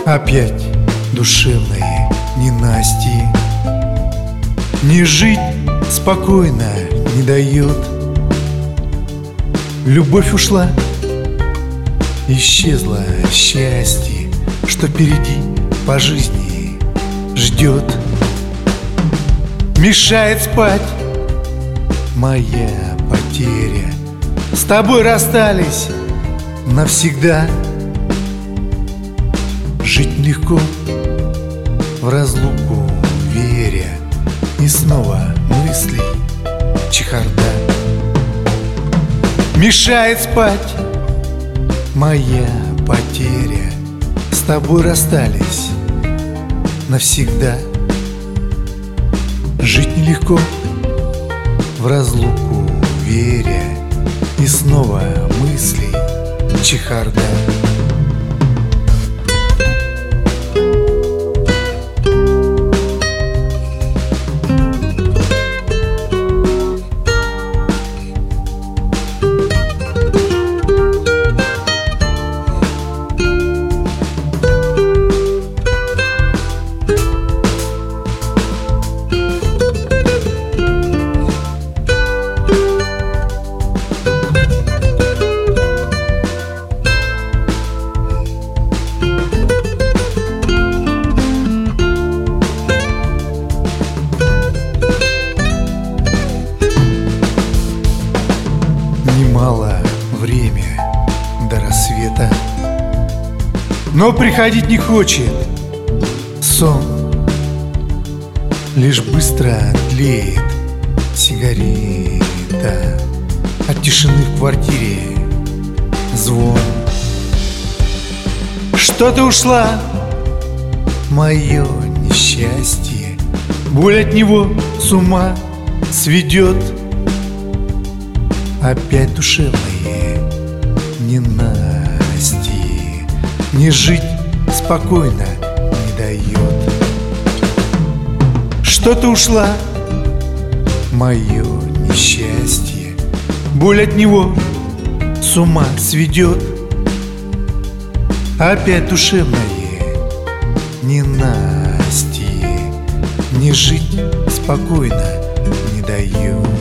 Опять душевные ненастье, не жить спокойно не дает. Любовь ушла, исчезло счастье, что впереди по жизни ждет. Мешает спать моя потеря, с тобой расстались навсегда. Жить легко в разлуку веря, и снова мысли чехарда. Мешает спать моя потеря, с тобой расстались навсегда. Жить нелегко в разлуку веря, и снова мысли чехарда. Немало время до рассвета, но приходить не хочет сон. Лишь быстро тлеет сигарета, от тишины в квартире звон. Что-то ушла, мое несчастье, боль от него с ума сведет. Опять душевные ненастье, не жить спокойно не дает. Что-то ушла, мое несчастье, боль от него с ума сведет. Опять душевное ненастье, не жить спокойно не дает.